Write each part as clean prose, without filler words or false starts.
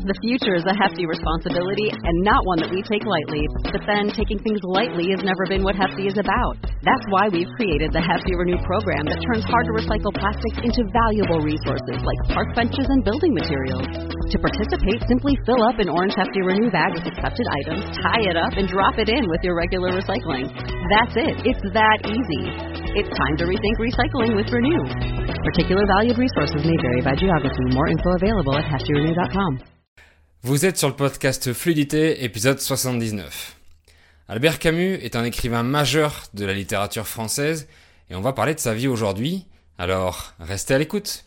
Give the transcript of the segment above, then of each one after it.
The future is a hefty responsibility and not one that we take lightly. But then, taking things lightly has never been what Hefty is about. That's why we've created the Hefty Renew program that turns hard-to-recycle plastics into valuable resources like park benches and building materials. To participate, simply fill up an orange Hefty Renew bag with accepted items, tie it up, and drop it in with your regular recycling. That's it. It's that easy. It's time to rethink recycling with Renew. Particular valued resources may vary by geography. More info available at heftyrenew.com. Vous êtes sur le podcast Fluidité, épisode 79. Albert Camus est un écrivain majeur de la littérature française et on va parler de sa vie aujourd'hui, alors restez à l'écoute.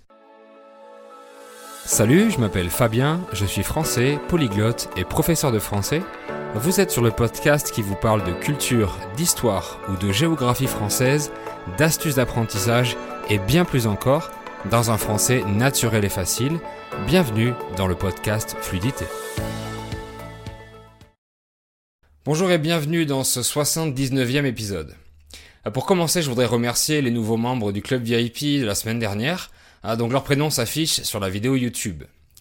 Salut, je m'appelle Fabien, je suis français, polyglotte et professeur de français. Vous êtes sur le podcast qui vous parle de culture, d'histoire ou de géographie française, d'astuces d'apprentissage et bien plus encore, dans un français naturel et facile. Bienvenue dans le podcast Fluidité. Bonjour et bienvenue dans ce 79e épisode. Pour commencer, je voudrais remercier les nouveaux membres du club VIP de la semaine dernière. Donc leur prénom s'affiche sur la vidéo YouTube.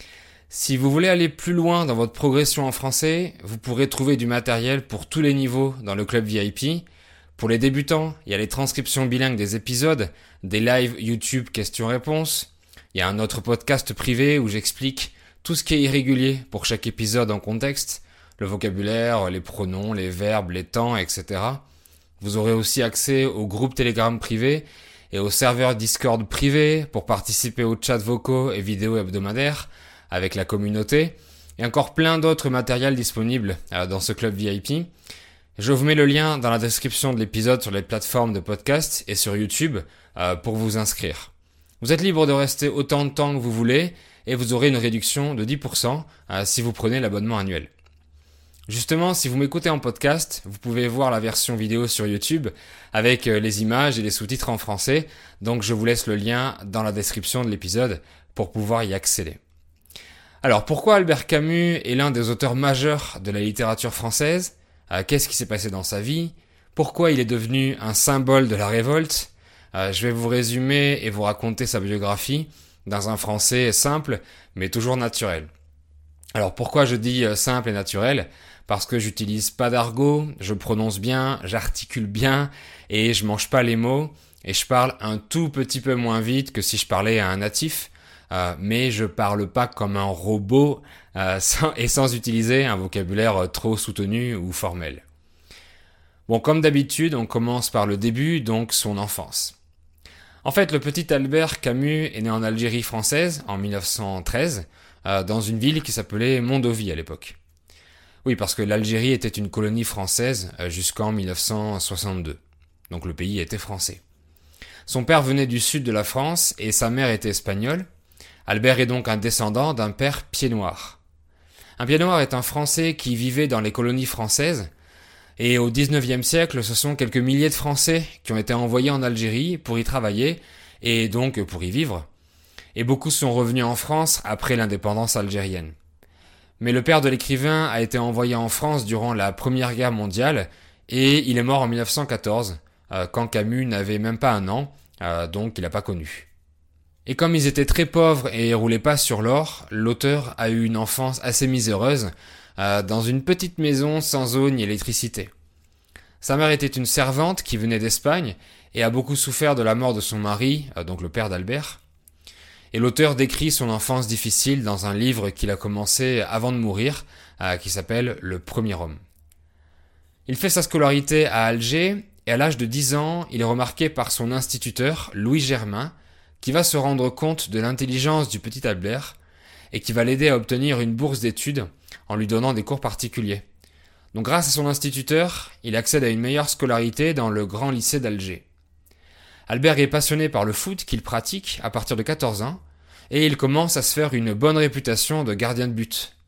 Si vous voulez aller plus loin dans votre progression en français, vous pourrez trouver du matériel pour tous les niveaux dans le club VIP. Pour les débutants, il y a les transcriptions bilingues des épisodes, des lives YouTube questions-réponses. Il y a un autre podcast privé où j'explique tout ce qui est irrégulier pour chaque épisode en contexte, le vocabulaire, les pronoms, les verbes, les temps, etc. Vous aurez aussi accès au groupe Telegram privé et au serveur Discord privé pour participer aux chats vocaux et vidéos hebdomadaires avec la communauté et encore plein d'autres matériels disponibles dans ce club VIP. Je vous mets le lien dans la description de l'épisode sur les plateformes de podcast et sur YouTube pour vous inscrire. Vous êtes libre de rester autant de temps que vous voulez et vous aurez une réduction de 10% si vous prenez l'abonnement annuel. Justement, si vous m'écoutez en podcast, vous pouvez voir la version vidéo sur YouTube avec les images et les sous-titres en français, donc je vous laisse le lien dans la description de l'épisode pour pouvoir y accéder. Alors, pourquoi Albert Camus est l'un des auteurs majeurs de la littérature française ? Qu'est-ce qui s'est passé dans sa vie ? Pourquoi il est devenu un symbole de la révolte ? Je vais vous résumer et vous raconter sa biographie dans un français simple, mais toujours naturel. Alors pourquoi je dis simple et naturel ? Parce que j'utilise pas d'argot, je prononce bien, j'articule bien et je mange pas les mots et je parle un tout petit peu moins vite que si je parlais à un natif, mais je parle pas comme un robot sans utiliser un vocabulaire trop soutenu ou formel. Bon, comme d'habitude, on commence par le début, donc son enfance. En fait, le petit Albert Camus est né en Algérie française en 1913, dans une ville qui s'appelait Mondovì à l'époque. Oui, parce que l'Algérie était une colonie française jusqu'en 1962. Donc le pays était français. Son père venait du sud de la France et sa mère était espagnole. Albert est donc un descendant d'un père pied-noir. Un pied-noir est un Français qui vivait dans les colonies françaises. Et au 19e siècle, ce sont quelques milliers de Français qui ont été envoyés en Algérie pour y travailler et donc pour y vivre. Et beaucoup sont revenus en France après l'indépendance algérienne. Mais le père de l'écrivain a été envoyé en France durant la Première Guerre mondiale et il est mort en 1914, quand Camus n'avait même pas un an, donc il n'a pas connu. Et comme ils étaient très pauvres et roulaient pas sur l'or, l'auteur a eu une enfance assez miséreuse, dans une petite maison sans eau ni électricité. Sa mère était une servante qui venait d'Espagne et a beaucoup souffert de la mort de son mari, donc le père d'Albert. Et l'auteur décrit son enfance difficile dans un livre qu'il a commencé avant de mourir, qui s'appelle « Le premier homme ». Il fait sa scolarité à Alger et à l'âge de 10 ans, il est remarqué par son instituteur, Louis Germain, qui va se rendre compte de l'intelligence du petit Albert et qui va l'aider à obtenir une bourse d'études en lui donnant des cours particuliers. Donc grâce à son instituteur, il accède à une meilleure scolarité dans le grand lycée d'Alger. Albert est passionné par le foot qu'il pratique à partir de 14 ans et il commence à se faire une bonne réputation de gardien de but.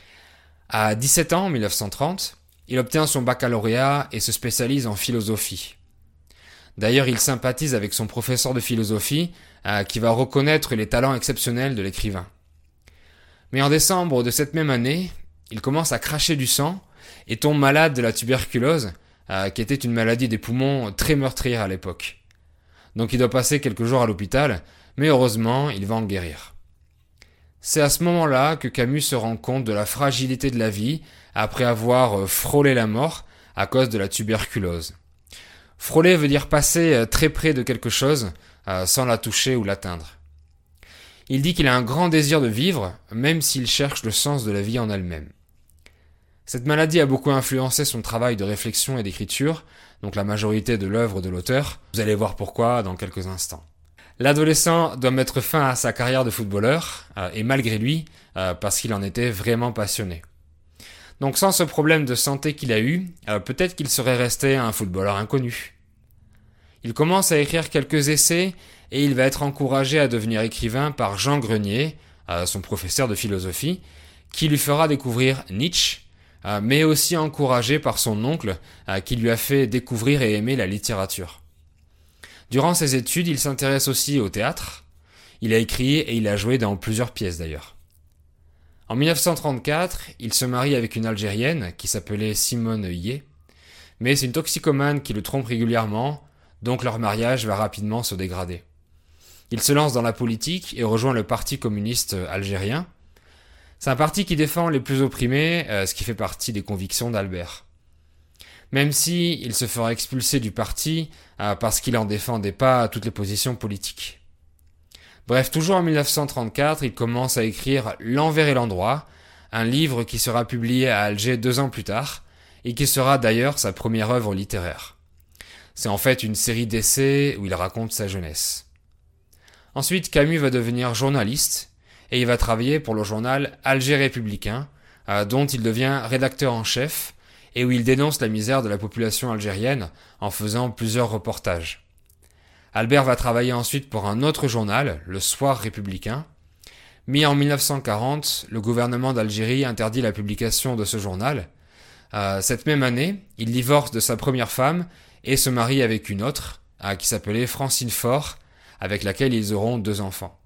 À 17 ans, en 1930, il obtient son baccalauréat et se spécialise en philosophie. D'ailleurs, il sympathise avec son professeur de philosophie qui va reconnaître les talents exceptionnels de l'écrivain. Mais en décembre de cette même année, il commence à cracher du sang et tombe malade de la tuberculose, qui était une maladie des poumons très meurtrière à l'époque. Donc il doit passer quelques jours à l'hôpital, mais heureusement, il va en guérir. C'est à ce moment-là que Camus se rend compte de la fragilité de la vie après avoir frôlé la mort à cause de la tuberculose. Frôler veut dire passer très près de quelque chose sans la toucher ou l'atteindre. Il dit qu'il a un grand désir de vivre, même s'il cherche le sens de la vie en elle-même. Cette maladie a beaucoup influencé son travail de réflexion et d'écriture, donc la majorité de l'œuvre de l'auteur. Vous allez voir pourquoi dans quelques instants. L'adolescent doit mettre fin à sa carrière de footballeur, et malgré lui, parce qu'il en était vraiment passionné. Donc sans ce problème de santé qu'il a eu, peut-être qu'il serait resté un footballeur inconnu. Il commence à écrire quelques essais, et il va être encouragé à devenir écrivain par Jean Grenier, son professeur de philosophie, qui lui fera découvrir Nietzsche, mais aussi encouragé par son oncle, qui lui a fait découvrir et aimer la littérature. Durant ses études, il s'intéresse aussi au théâtre. Il a écrit et il a joué dans plusieurs pièces d'ailleurs. En 1934, il se marie avec une Algérienne qui s'appelait Simone Yé, mais c'est une toxicomane qui le trompe régulièrement, donc leur mariage va rapidement se dégrader. Il se lance dans la politique et rejoint le Parti communiste algérien. C'est un parti qui défend les plus opprimés, ce qui fait partie des convictions d'Albert. Même si il se fera expulser du parti parce qu'il en défendait pas toutes les positions politiques. Bref, toujours en 1934, il commence à écrire L'envers et l'endroit, un livre qui sera publié à Alger 2 ans plus tard, et qui sera d'ailleurs sa première œuvre littéraire. C'est en fait une série d'essais où il raconte sa jeunesse. Ensuite, Camus va devenir journaliste, et il va travailler pour le journal Alger Républicain, dont il devient rédacteur en chef, et où il dénonce la misère de la population algérienne en faisant plusieurs reportages. Albert va travailler ensuite pour un autre journal, le Soir Républicain, mais en 1940, le gouvernement d'Algérie interdit la publication de ce journal. Cette même année, il divorce de sa première femme et se marie avec une autre, qui s'appelait Francine Faure, avec laquelle ils auront 2 enfants.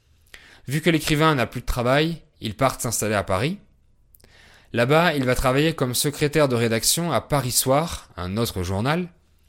Vu que l'écrivain n'a plus de travail, il part s'installer à Paris. Là-bas, il va travailler comme secrétaire de rédaction à Paris Soir, un autre journal.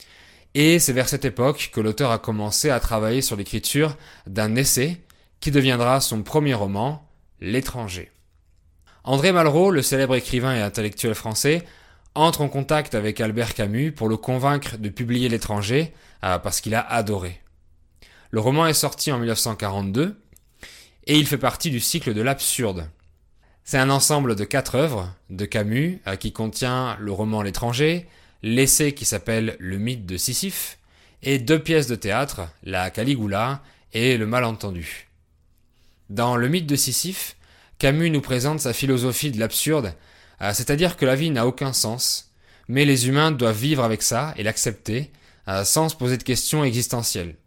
Et c'est vers cette époque que l'auteur a commencé à travailler sur l'écriture d'un essai qui deviendra son premier roman, L'étranger. André Malraux, le célèbre écrivain et intellectuel français, entre en contact avec Albert Camus pour le convaincre de publier L'étranger parce qu'il a adoré. Le roman est sorti en 1942 et il fait partie du cycle de l'absurde. C'est un ensemble de 4 œuvres de Camus qui contient le roman L'étranger, l'essai qui s'appelle Le mythe de Sisyphe et 2 pièces de théâtre, la Caligula et le Malentendu. Dans Le mythe de Sisyphe, Camus nous présente sa philosophie de l'absurde, c'est-à-dire que la vie n'a aucun sens, mais les humains doivent vivre avec ça et l'accepter sans se poser de questions existentielles.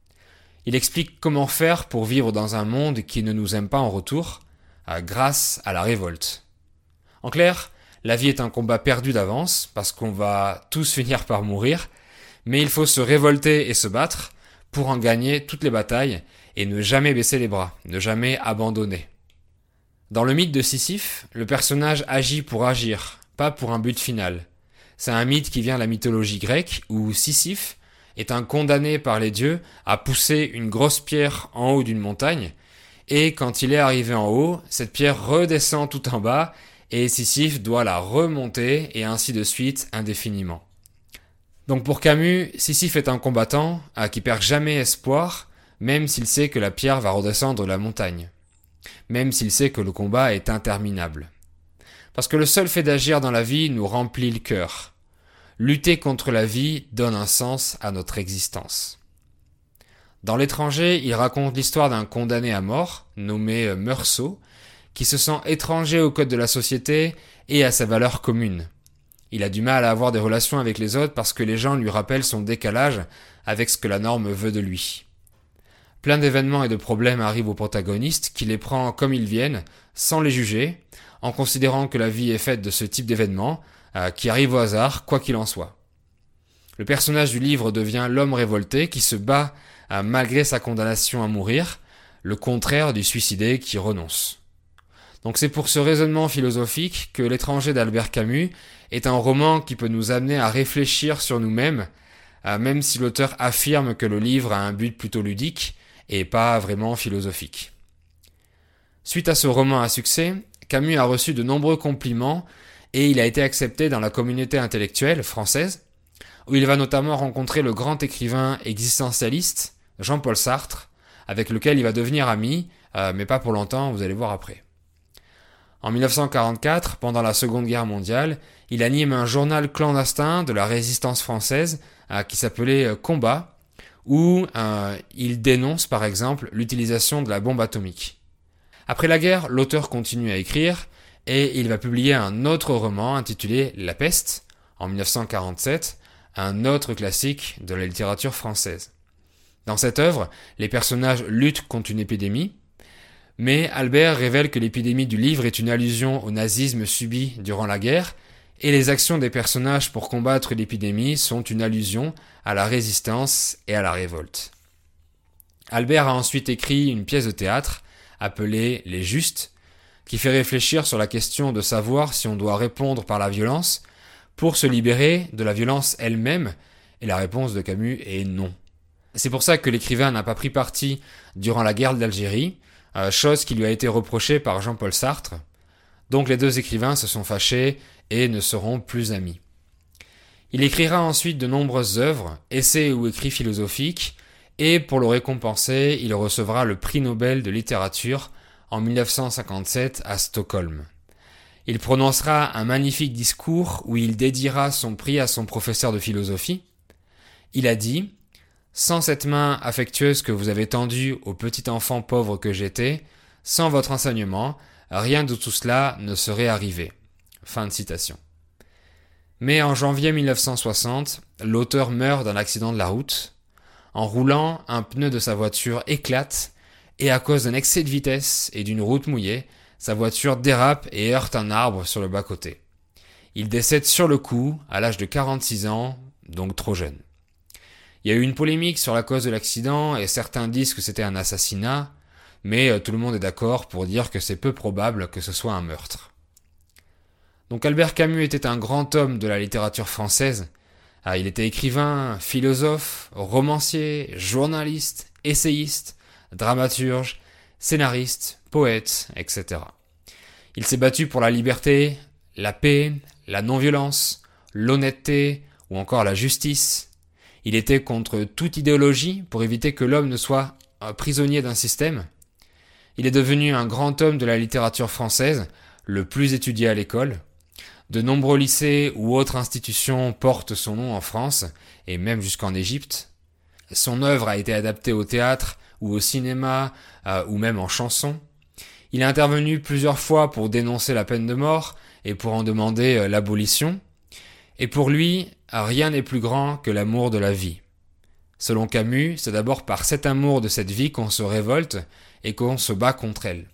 Il explique comment faire pour vivre dans un monde qui ne nous aime pas en retour, grâce à la révolte. En clair, la vie est un combat perdu d'avance, parce qu'on va tous finir par mourir, mais il faut se révolter et se battre pour en gagner toutes les batailles et ne jamais baisser les bras, ne jamais abandonner. Dans le mythe de Sisyphe, le personnage agit pour agir, pas pour un but final. C'est un mythe qui vient de la mythologie grecque, où Sisyphe est un condamné par les dieux à pousser une grosse pierre en haut d'une montagne, et quand il est arrivé en haut, cette pierre redescend tout en bas, et Sisyphe doit la remonter, et ainsi de suite indéfiniment. Donc pour Camus, Sisyphe est un combattant qui perd jamais espoir, même s'il sait que la pierre va redescendre la montagne, même s'il sait que le combat est interminable. Parce que le seul fait d'agir dans la vie nous remplit le cœur. Lutter contre la vie donne un sens à notre existence. Dans L'étranger, il raconte l'histoire d'un condamné à mort, nommé Meursault, qui se sent étranger au code de la société et à sa valeur commune. Il a du mal à avoir des relations avec les autres parce que les gens lui rappellent son décalage avec ce que la norme veut de lui. Plein d'événements et de problèmes arrivent au protagoniste qui les prend comme ils viennent, sans les juger, en considérant que la vie est faite de ce type d'événements qui arrivent au hasard, quoi qu'il en soit. Le personnage du livre devient l'homme révolté qui se bat malgré sa condamnation à mourir, le contraire du suicidé qui renonce. Donc c'est pour ce raisonnement philosophique que L'étranger d'Albert Camus est un roman qui peut nous amener à réfléchir sur nous-mêmes, même si l'auteur affirme que le livre a un but plutôt ludique et pas vraiment philosophique. Suite à ce roman à succès, Camus a reçu de nombreux compliments et il a été accepté dans la communauté intellectuelle française, où il va notamment rencontrer le grand écrivain existentialiste Jean-Paul Sartre, avec lequel il va devenir ami, mais pas pour longtemps, vous allez voir après. En 1944, pendant la Seconde Guerre mondiale, il anime un journal clandestin de la résistance française qui s'appelait Combat, où il dénonce par exemple l'utilisation de la bombe atomique. Après la guerre, l'auteur continue à écrire et il va publier un autre roman intitulé La Peste en 1947, un autre classique de la littérature française. Dans cette œuvre, les personnages luttent contre une épidémie, mais Albert révèle que l'épidémie du livre est une allusion au nazisme subi durant la guerre et les actions des personnages pour combattre l'épidémie sont une allusion à la résistance et à la révolte. Albert a ensuite écrit une pièce de théâtre appelée Les Justes, qui fait réfléchir sur la question de savoir si on doit répondre par la violence pour se libérer de la violence elle-même, et la réponse de Camus est non. C'est pour ça que l'écrivain n'a pas pris parti durant la guerre d'Algérie, chose qui lui a été reprochée par Jean-Paul Sartre. Donc les deux écrivains se sont fâchés et ne seront plus amis. Il écrira ensuite de nombreuses œuvres, essais ou écrits philosophiques, et pour le récompenser, il recevra le prix Nobel de littérature en 1957 à Stockholm. Il prononcera un magnifique discours où il dédiera son prix à son professeur de philosophie. Il a dit « Sans cette main affectueuse que vous avez tendue au petit enfant pauvre que j'étais, sans votre enseignement, rien de tout cela ne serait arrivé. » Fin de citation. Mais en janvier 1960, l'auteur meurt d'un accident de la route. En roulant, un pneu de sa voiture éclate et à cause d'un excès de vitesse et d'une route mouillée, sa voiture dérape et heurte un arbre sur le bas-côté. Il décède sur le coup, à l'âge de 46 ans, donc trop jeune. Il y a eu une polémique sur la cause de l'accident et certains disent que c'était un assassinat, mais tout le monde est d'accord pour dire que c'est peu probable que ce soit un meurtre. Donc Albert Camus était un grand homme de la littérature française. Il était écrivain, philosophe, romancier, journaliste, essayiste, dramaturge, scénariste, poète, etc. Il s'est battu pour la liberté, la paix, la non-violence, l'honnêteté ou encore la justice. Il était contre toute idéologie pour éviter que l'homme ne soit un prisonnier d'un système. Il est devenu un grand homme de la littérature française, le plus étudié à l'école. De nombreux lycées ou autres institutions portent son nom en France, et même jusqu'en Égypte. Son œuvre a été adaptée au théâtre ou au cinéma, ou même en chanson. Il a intervenu plusieurs fois pour dénoncer la peine de mort et pour en demander l'abolition. Et pour lui, rien n'est plus grand que l'amour de la vie. Selon Camus, c'est d'abord par cet amour de cette vie qu'on se révolte et qu'on se bat contre elle.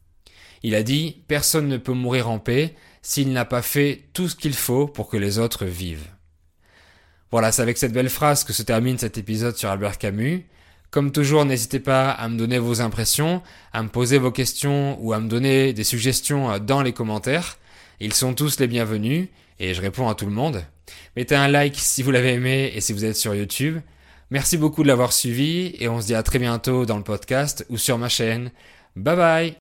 Il a dit « Personne ne peut mourir en paix s'il n'a pas fait tout ce qu'il faut pour que les autres vivent. » Voilà, c'est avec cette belle phrase que se termine cet épisode sur Albert Camus. Comme toujours, n'hésitez pas à me donner vos impressions, à me poser vos questions ou à me donner des suggestions dans les commentaires. Ils sont tous les bienvenus et je réponds à tout le monde. Mettez un like si vous l'avez aimé et si vous êtes sur YouTube. Merci beaucoup de l'avoir suivi et on se dit à très bientôt dans le podcast ou sur ma chaîne. Bye bye!